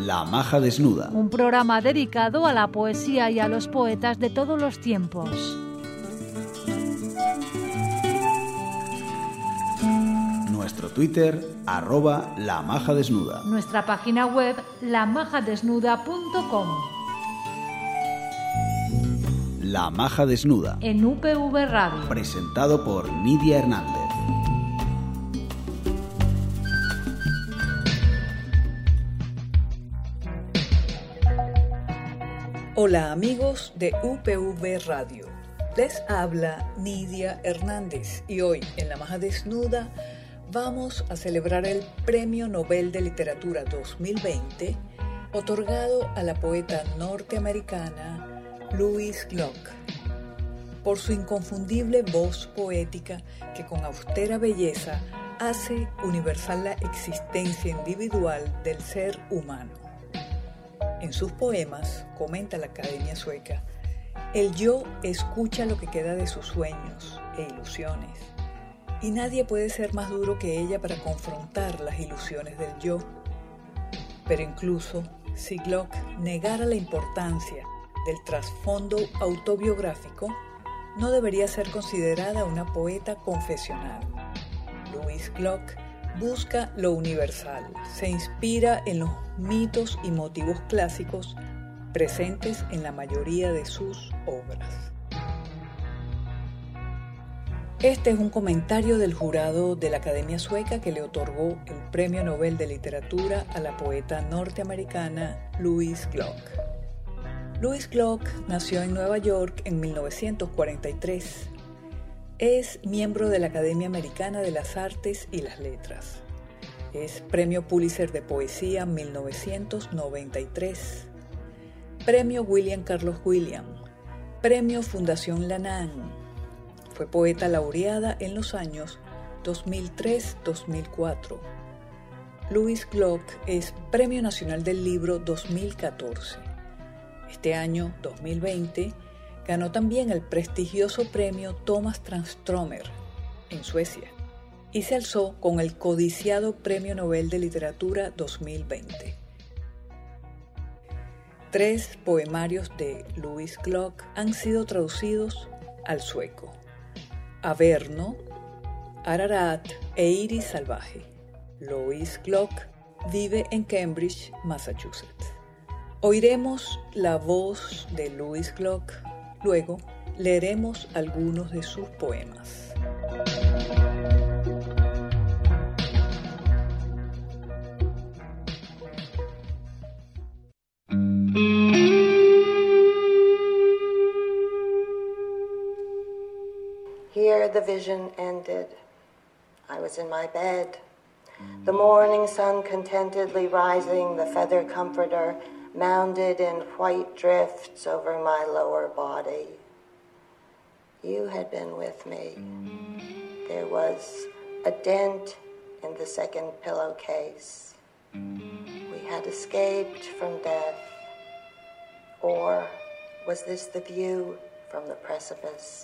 La Maja Desnuda. Un programa dedicado a la poesía y a los poetas de todos los tiempos. Nuestro Twitter, @lamajadesnuda. Nuestra página web, lamajadesnuda.com. La Maja Desnuda. En UPV Radio. Presentado por Nidia Hernández. Hola amigos de UPV Radio, les habla Nidia Hernández y hoy en La Maja Desnuda vamos a celebrar el Premio Nobel de Literatura 2020 otorgado a la poeta norteamericana Louise Glück por su inconfundible voz poética que con austera belleza hace universal la existencia individual del ser humano. En sus poemas, comenta la Academia Sueca, el yo escucha lo que queda de sus sueños e ilusiones, y nadie puede ser más duro que ella para confrontar las ilusiones del yo. Pero incluso si Glück negara la importancia del trasfondo autobiográfico, no debería ser considerada una poeta confesional. Louise Glück busca lo universal, se inspira en los mitos y motivos clásicos presentes en la mayoría de sus obras. Este es un comentario del jurado de la Academia Sueca que le otorgó el Premio Nobel de Literatura a la poeta norteamericana Louise Glück. Louise Glück nació en Nueva York en 1943. Es miembro de la Academia Americana de las Artes y las Letras. Es Premio Pulitzer de Poesía 1993. Premio William Carlos Williams. Premio Fundación Lanán. Fue poeta laureada en los años 2003-2004. Louise Glück es Premio Nacional del Libro 2014. Este año, 2020, ganó también el prestigioso premio Thomas Tranströmer en Suecia y se alzó con el codiciado Premio Nobel de Literatura 2020. 3 poemarios de Louise Glück han sido traducidos al sueco: Averno, Ararat e Iris Salvaje. Louise Glück vive en Cambridge, Massachusetts. Oiremos la voz de Louise Glück. Luego leeremos algunos de sus poemas. Here the vision ended. I was in my bed. The morning sun contentedly rising, the feather comforter mounded in white drifts over my lower body. You had been with me. There was a dent in the second pillowcase. We had escaped from death. Or was this the view from the precipice?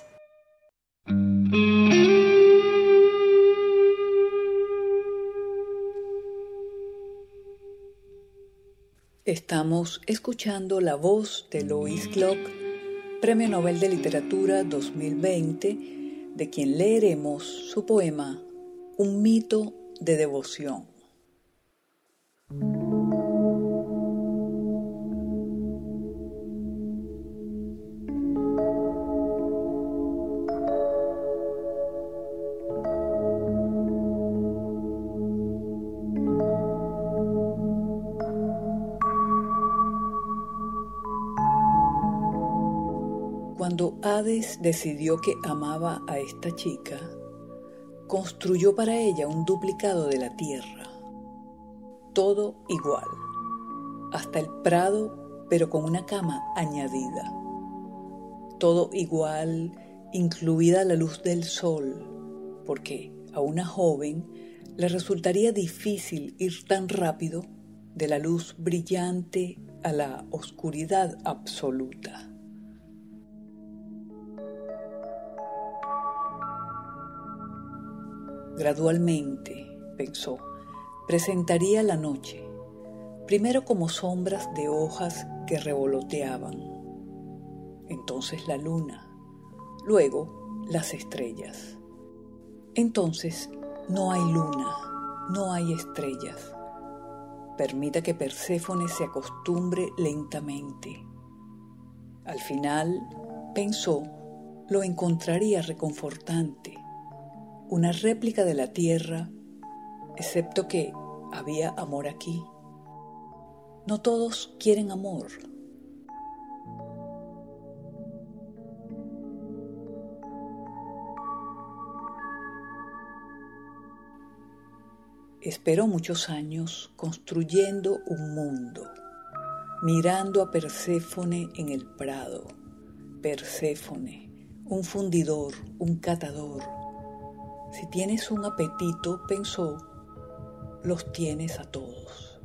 Estamos escuchando la voz de Louise Glück, Premio Nobel de Literatura 2020, de quien leeremos su poema Un mito de devoción. Cuando Hades decidió que amaba a esta chica, construyó para ella un duplicado de la tierra, todo igual, hasta el prado, pero con una cama añadida. Todo igual, incluida la luz del sol, porque a una joven le resultaría difícil ir tan rápido de la luz brillante a la oscuridad absoluta. Gradualmente, pensó, presentaría la noche, primero como sombras de hojas que revoloteaban, entonces la luna, luego las estrellas. Entonces no hay luna, no hay estrellas. Permita que Perséfone se acostumbre lentamente. Al final, pensó, lo encontraría reconfortante, una réplica de la tierra, excepto que había amor aquí. No todos quieren amor. Esperó muchos años construyendo un mundo, mirando a Perséfone en el prado. Perséfone, un fundidor, un catador. Si tienes un apetito, pensó, los tienes a todos.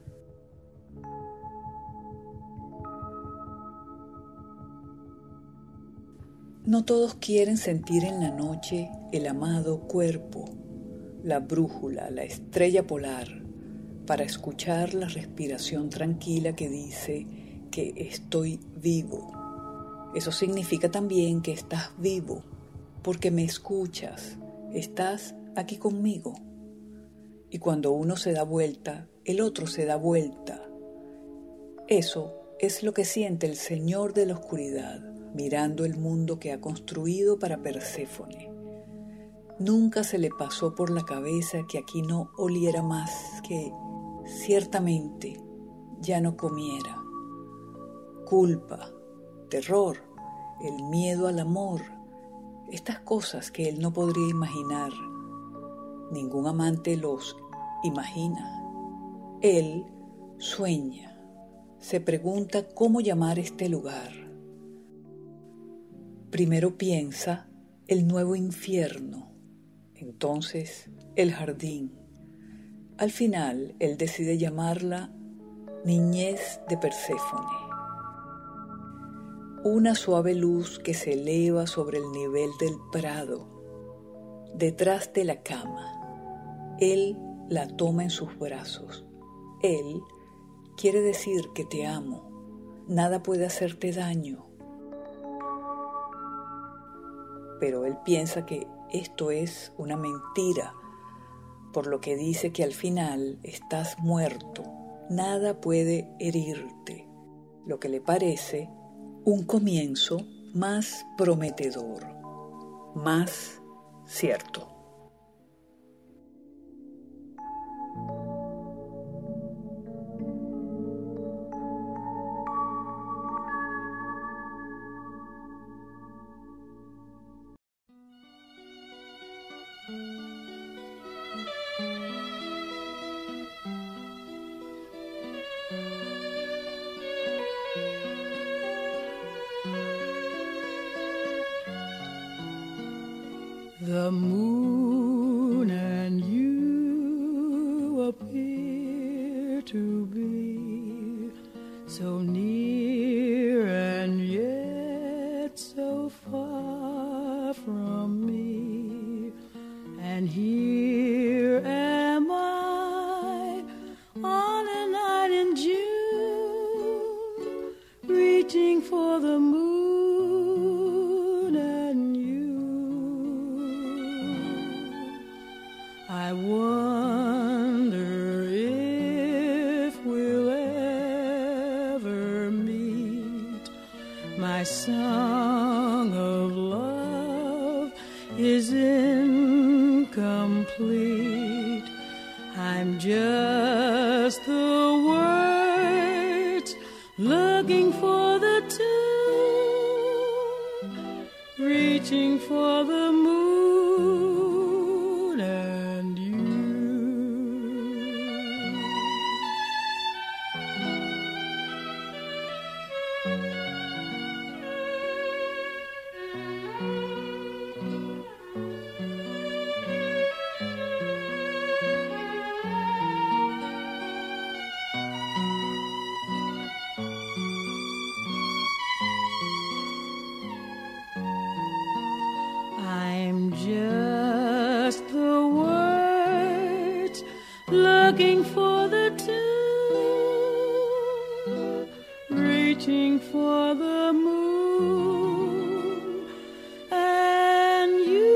No todos quieren sentir en la noche el amado cuerpo, la brújula, la estrella polar, para escuchar la respiración tranquila que dice que estoy vivo. Eso significa también que estás vivo, porque me escuchas, estás aquí conmigo. Y cuando uno se da vuelta, el otro se da vuelta. Eso es lo que siente el Señor de la Oscuridad, mirando el mundo que ha construido para Perséfone. Nunca se le pasó por la cabeza que aquí no oliera más, que ciertamente ya no comiera. Culpa, terror, el miedo al amor, estas cosas que él no podría imaginar. Ningún amante los imagina. Él sueña, se pregunta cómo llamar este lugar. Primero piensa el nuevo infierno, entonces el jardín. Al final, él decide llamarla Niñez de Perséfone. Una suave luz que se eleva sobre el nivel del prado, detrás de la cama. Él la toma en sus brazos. Él quiere decir que te amo. Nada puede hacerte daño. Pero él piensa que esto es una mentira, por lo que dice que al final estás muerto, nada puede herirte, lo que le parece un comienzo más prometedor, más cierto. The moon and you appear to be so near and yet so far from me. And here am I on a night in June, reaching for the moon. I wonder if we'll ever meet. My song of love is incomplete. I'm just the words looking for the tune, reaching for the moon. I'm just the words looking for the tune, reaching for the moon, and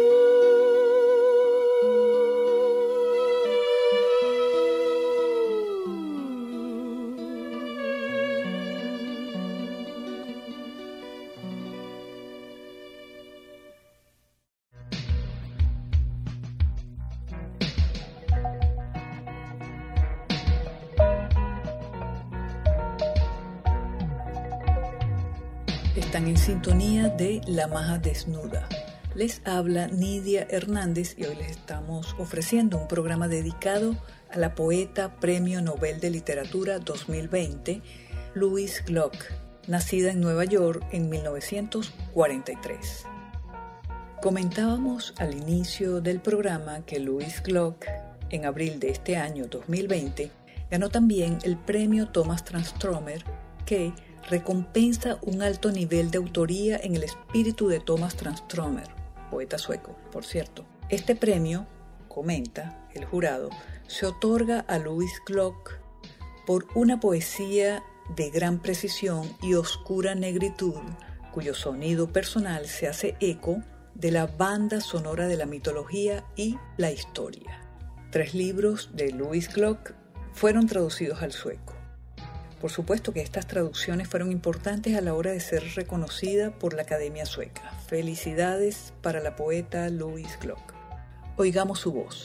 Están en sintonía de La Maja Desnuda. Les habla Nidia Hernández y hoy les estamos ofreciendo un programa dedicado a la poeta Premio Nobel de Literatura 2020, Louise Gluck, nacida en Nueva York en 1943. Comentábamos al inicio del programa que Louise Gluck, en abril de este año 2020, ganó también el Premio Thomas Tranströmer, que recompensa un alto nivel de autoría en el espíritu de Thomas Tranströmer, poeta sueco, por cierto. Este premio, comenta el jurado, se otorga a Louise Gluck por una poesía de gran precisión y oscura negritud, cuyo sonido personal se hace eco de la banda sonora de la mitología y la historia. 3 libros de Louise Gluck fueron traducidos al sueco. Por supuesto que estas traducciones fueron importantes a la hora de ser reconocida por la Academia Sueca. Felicidades para la poeta Louise Gluck. Oigamos su voz.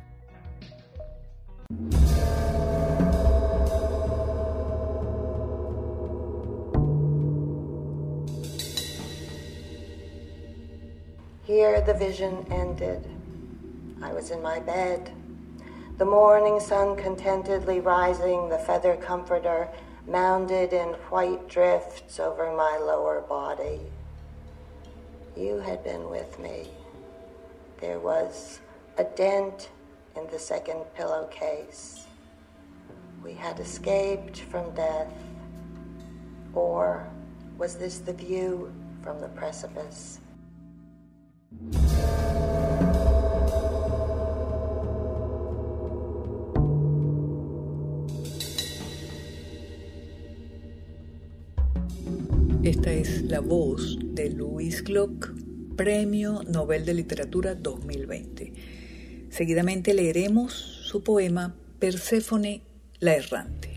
Here the vision ended. I was in my bed. The morning sun contentedly rising, the feather comforter mounded in white drifts over my lower body. You had been with me. There was a dent in the second pillowcase. We had escaped from death. Or was this the view from the precipice? Esta es la voz de Louise Gluck, Premio Nobel de Literatura 2020. Seguidamente leeremos su poema Perséfone la errante.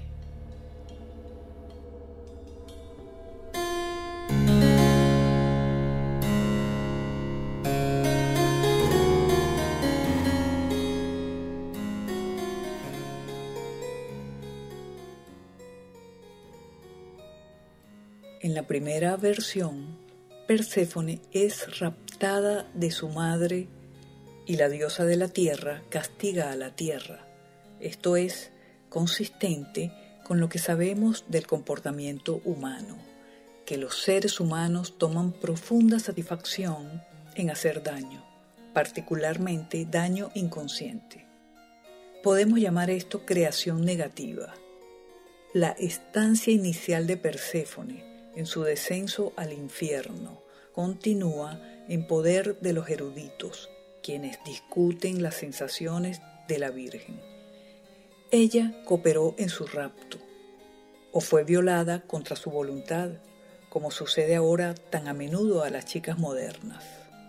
En la primera versión, Perséfone es raptada de su madre y la diosa de la tierra castiga a la tierra. Esto es consistente con lo que sabemos del comportamiento humano, que los seres humanos toman profunda satisfacción en hacer daño, particularmente daño inconsciente. Podemos llamar esto creación negativa. La estancia inicial de Perséfone en su descenso al infierno continúa en poder de los eruditos, quienes discuten las sensaciones de la Virgen. Ella cooperó en su rapto, o fue violada contra su voluntad, como sucede ahora tan a menudo a las chicas modernas.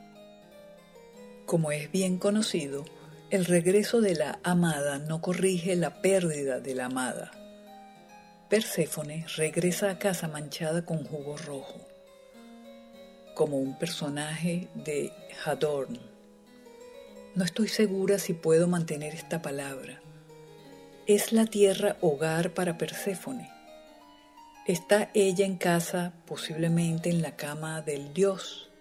Como es bien conocido, el regreso de la amada no corrige la pérdida de la amada. Perséfone regresa a casa manchada con jugo rojo, como un personaje de Hadorn. No estoy segura si puedo mantener esta palabra. ¿Es la tierra hogar para Perséfone? ¿Está ella en casa, posiblemente en la cama del dios?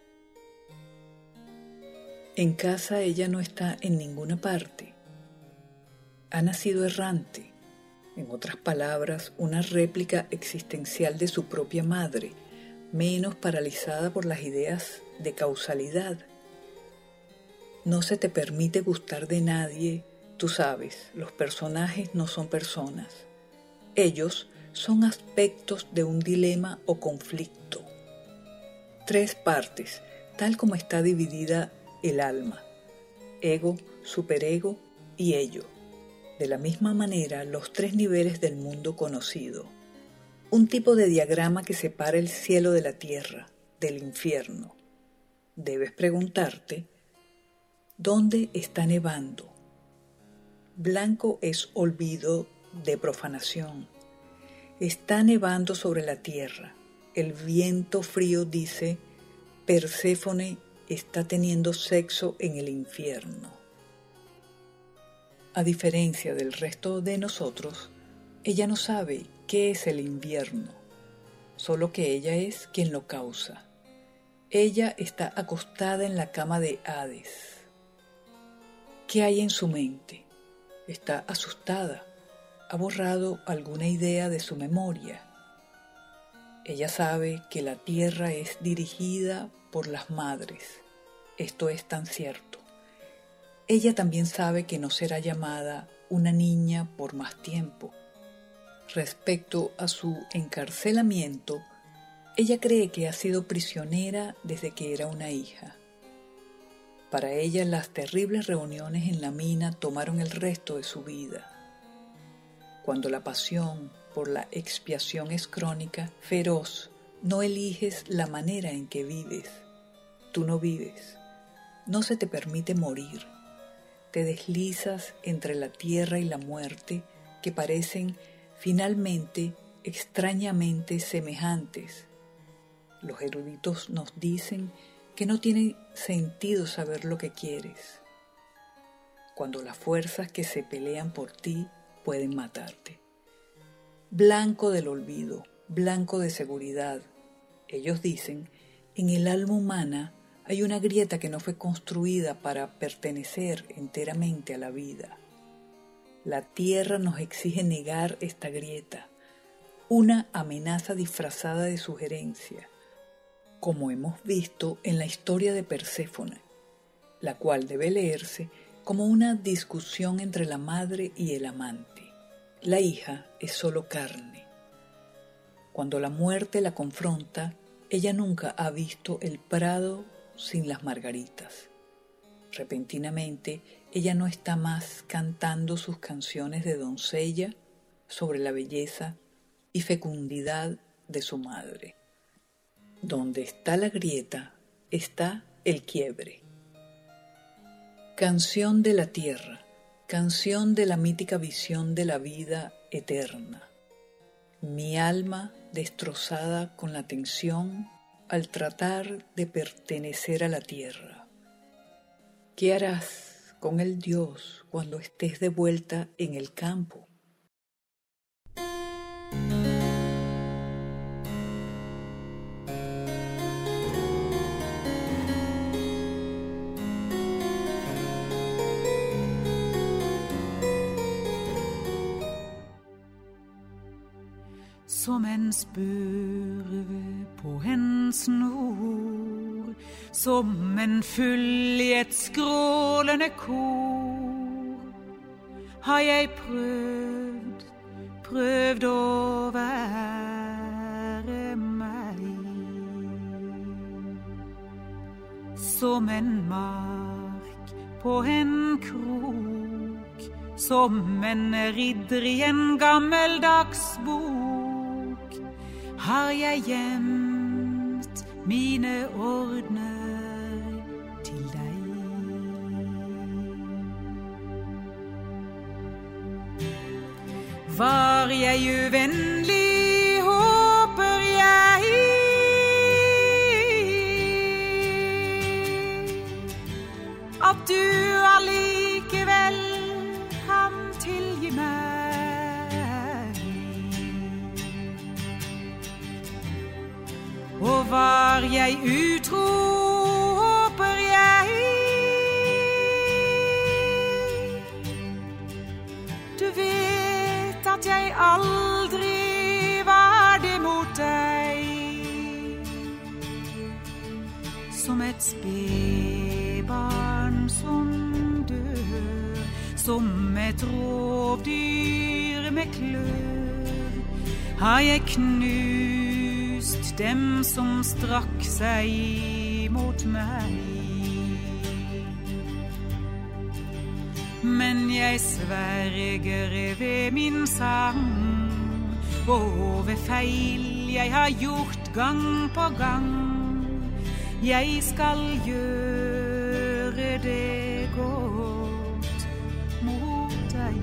En casa ella no está en ninguna parte. Ha nacido errante. En otras palabras, una réplica existencial de su propia madre, menos paralizada por las ideas de causalidad. No se te permite gustar de nadie, tú sabes, los personajes no son personas. Ellos son aspectos de un dilema o conflicto. 3 partes, tal como está dividida el alma: ego, superego y ello. De la misma manera, los 3 niveles del mundo conocido: un tipo de diagrama que separa el cielo de la tierra, del infierno. Debes preguntarte, ¿dónde está nevando? Blanco es olvido de profanación. Está nevando sobre la tierra. El viento frío dice, Perséfone está teniendo sexo en el infierno. A diferencia del resto de nosotros, ella no sabe qué es el invierno, solo que ella es quien lo causa. Ella está acostada en la cama de Hades. ¿Qué hay en su mente? Está asustada. Ha borrado alguna idea de su memoria. Ella sabe que la tierra es dirigida por las madres. Esto es tan cierto. Ella también sabe que no será llamada una niña por más tiempo. Respecto a su encarcelamiento, ella cree que ha sido prisionera desde que era una hija. Para ella, las terribles reuniones en la mina tomaron el resto de su vida. Cuando la pasión por la expiación es crónica, feroz, no eliges la manera en que vives. Tú no vives. No se te permite morir. Te deslizas entre la tierra y la muerte, que parecen finalmente extrañamente semejantes. Los eruditos nos dicen que no tiene sentido saber lo que quieres, cuando las fuerzas que se pelean por ti pueden matarte. Blanco del olvido, blanco de seguridad. Ellos dicen, en el alma humana hay una grieta que no fue construida para pertenecer enteramente a la vida. La tierra nos exige negar esta grieta, una amenaza disfrazada de sugerencia, como hemos visto en la historia de Perséfone, la cual debe leerse como una discusión entre la madre y el amante. La hija es solo carne. Cuando la muerte la confronta, ella nunca ha visto el prado sin las margaritas. Repentinamente, ella no está más cantando sus canciones de doncella sobre la belleza y fecundidad de su madre. Donde está la grieta, está el quiebre. Canción de la tierra, canción de la mítica visión de la vida eterna. Mi alma destrozada con la tensión al tratar de pertenecer a la tierra. ¿Qué harás con el Dios cuando estés de vuelta en el campo? Som en spurve på en snor, som en fugl i et skrålende kor, har jeg prøvd å være meg. Som en mark på en krok, som en ridder i en gammeldags bok, har jeg gjemt mine ordner til deg. Var jeg uvennlig, håper jeg at du allikevel kan tilgi meg. Og var jeg utro, håper jeg du vet at jeg aldri var det mot deg. Som et spedbarn som dør, som et rovdyr med klør, har jeg knust dem som strakk seg mot meg. Men jeg sverger ved min sang grove feil jeg har gjort gang på gang. Jeg skal gjøre det godt mot deg.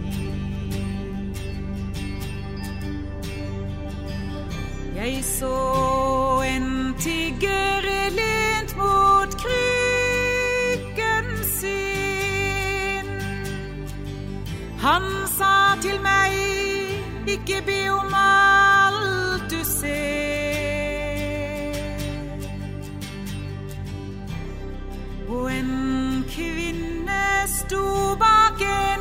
Jeg så en tigger lent mot krykken sin. Han sa til meg, ikke be om alt du ser. Og en kvinne sto bak en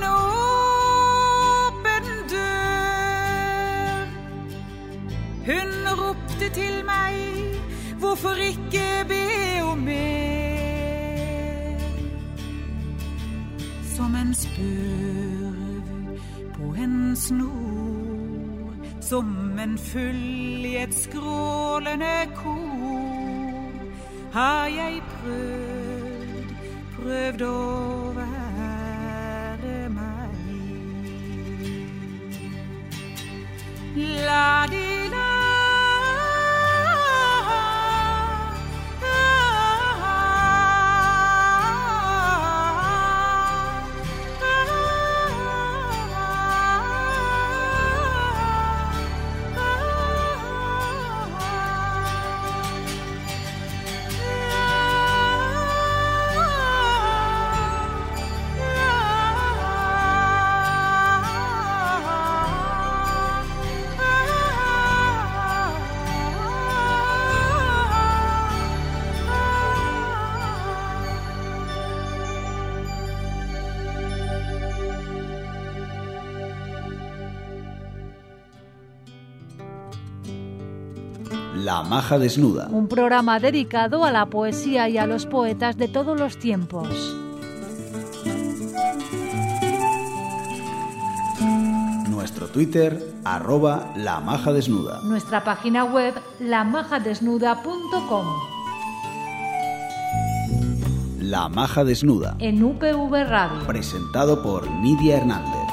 åpen dør. Hun ropte til meg, hvorfor ikke be om mer? Som en spurv på en snor, som en fugl i et skrålende kor, har jeg prøvd å være meg. La di la. La Maja Desnuda. Un programa dedicado a la poesía y a los poetas de todos los tiempos. Nuestro Twitter, @lamajadesnuda. Nuestra página web, lamajadesnuda.com. La Maja Desnuda. En UPV Radio. Presentado por Nidia Hernández.